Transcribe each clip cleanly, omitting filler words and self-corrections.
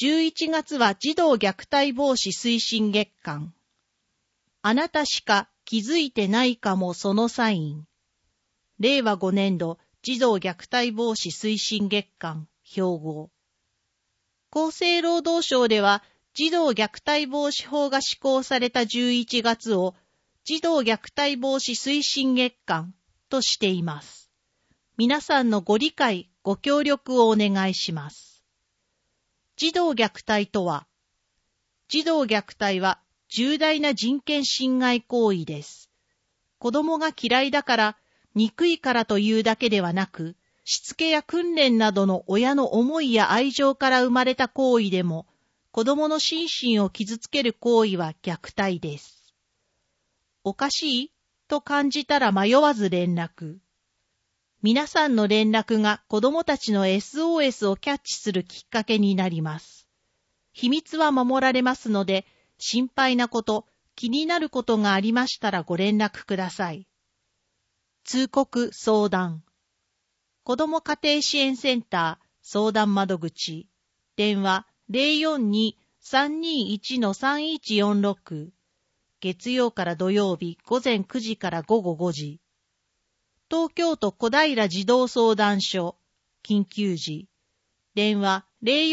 11月は児童虐待防止推進月間。あなたしか気づいてないかもそのサイン。令和5年度児童虐待防止推進月間標語。厚生労働省では児童虐待防止法が施行された11月を児童虐待防止推進月間としています。皆さんのご理解、ご協力をお願いします。児童虐待とは、児童虐待は重大な人権侵害行為です。子供が嫌いだから、憎いからというだけではなく、しつけや訓練などの親の思いや愛情から生まれた行為でも、子供の心身を傷つける行為は虐待です。おかしいと感じたら迷わず連絡。皆さんの連絡が子供たちの SOS をキャッチするきっかけになります。秘密は守られますので、心配なこと、気になることがありましたらご連絡ください。通告相談。子ども家庭支援センター相談窓口。電話 042-321-3146。月曜から土曜日午前9時から午後5時。東京都小平児童相談所。緊急時。電話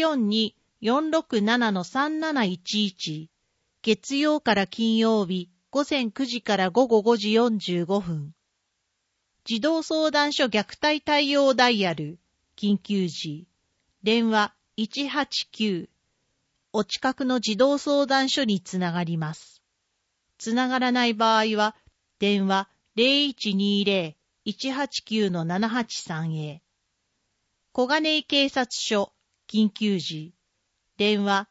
042-467-3711。月曜から金曜日午前9時から午後5時45分。児童相談所虐待対応ダイヤル。緊急時。電話189。お近くの児童相談所につながります。つながらない場合は、電話 0120-189-783 へ。小金井警察署。緊急時。電話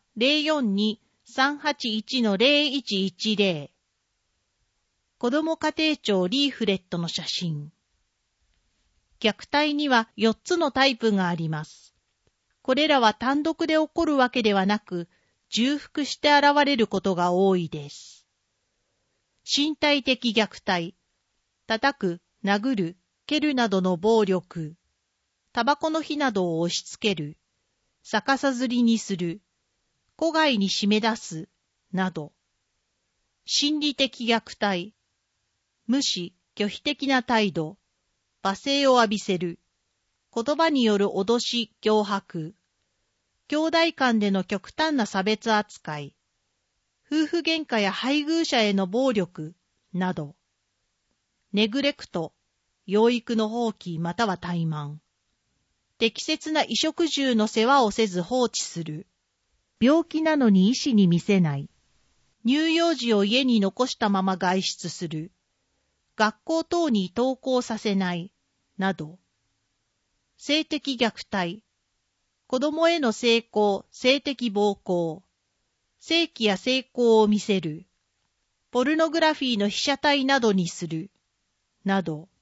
042-381-0110。子ども家庭庁リーフレットの写真。虐待には4つのタイプがあります。これらは単独で起こるわけではなく、重複して現れることが多いです。身体的虐待、叩く、殴る、蹴るなどの暴力、タバコの火などを押し付ける、逆さづりにする、戸外に締め出す、など。心理的虐待、無視、拒否的な態度、罵声を浴びせる、言葉による脅し、脅迫、兄弟間での極端な差別扱い、夫婦喧嘩や配偶者への暴力、など。ネグレクト、養育の放棄または怠慢。適切な衣食住の世話をせず放置する。病気なのに医師に見せない。乳幼児を家に残したまま外出する。学校等に登校させない。など。性的虐待。子供への性交、性的暴行。性器や性交を見せる。ポルノグラフィーの被写体などにする。など。